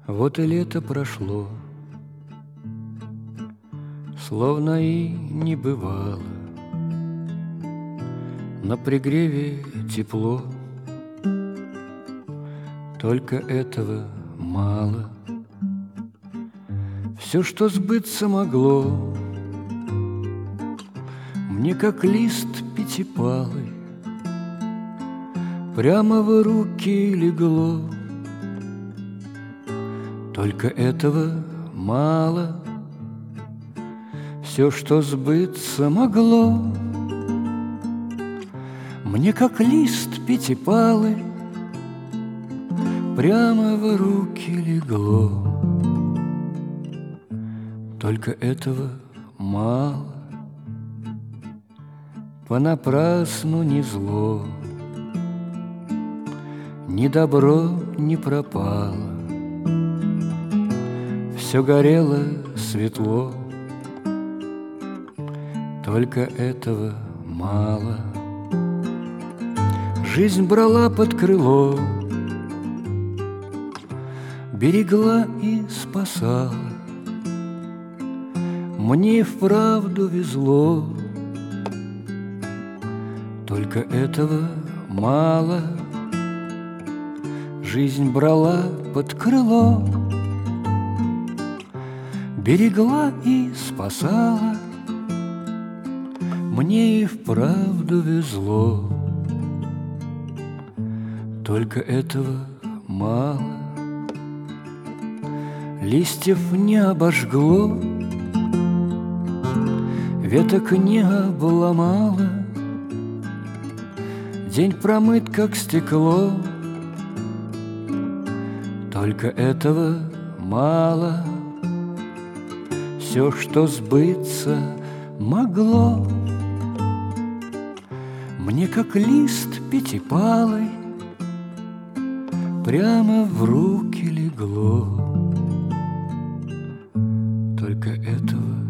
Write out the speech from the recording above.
Вот и лето прошло, словно и не бывало. На пригреве тепло, только этого мало. Все, что сбыться могло, мне как лист пятипалый прямо в руки легло. Только этого мало. Все, что сбыться могло, мне как лист пятипалый прямо в руки легло. Только этого мало. Понапрасну ни зло, ни добро не пропало. Все горело светло, только этого мало. Жизнь брала под крыло, берегла и спасала. Мне вправду везло, только этого мало. Жизнь брала под крыло, берегла и спасала. Мне и вправду везло, только этого мало. Листьев не обожгло, веток не обломало. День промыт, как стекло, только этого мало. Все, что сбыться могло, мне как лист пятипалый прямо в руки легло. Только этого